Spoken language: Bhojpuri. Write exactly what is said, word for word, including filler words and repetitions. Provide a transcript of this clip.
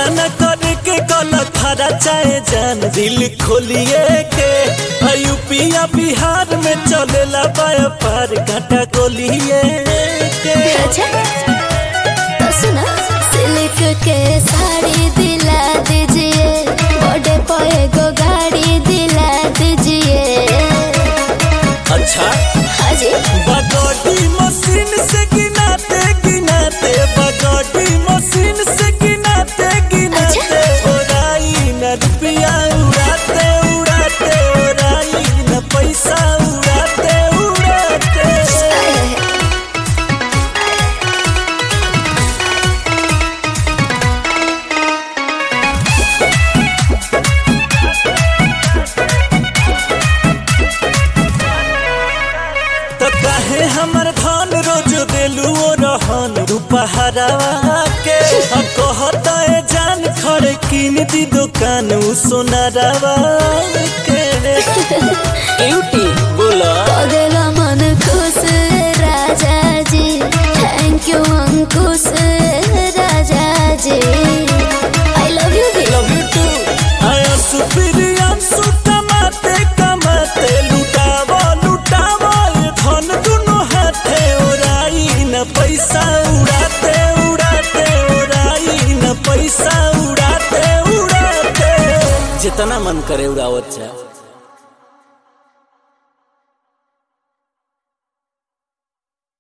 न करे के गलत खरा चाहे जान दिल खोलिए के यूपिया बिहार में चलेला व्यापार काटा गोलिए के। अच्छा तो सुना, सिल्क के साड़ी दिला दीजिए, बड़े पे गो गाड़ी दिला दीजिए। अच्छा हाँ जी, बगोटी मशीन से गिनाते गिनाते बगोटी मशीन से गिनाते गिनाते ओराई न रुपया उड़ाते उड़ाते ओराई न पैसा उड़ाते उड़ाते। तो काहे हमर धान रोज देलू रहन रूपहरावा के कहता है जान खड़े किन दी दुकान उ सोनारावा के। ब्यूटी बोला पगला मन खुश राजा जी, thank you Ankush Raja ji, I love you भी। Love you too. आया सुप्रियन सु कमाते कमाते लुटावा लुटावा ये धन दुनो हाथे ओराई न पैसा उड़ाते उड़ाते ओराई न पैसा उड़ाते उड़ाते। जितना मन करे उड़ावत जा।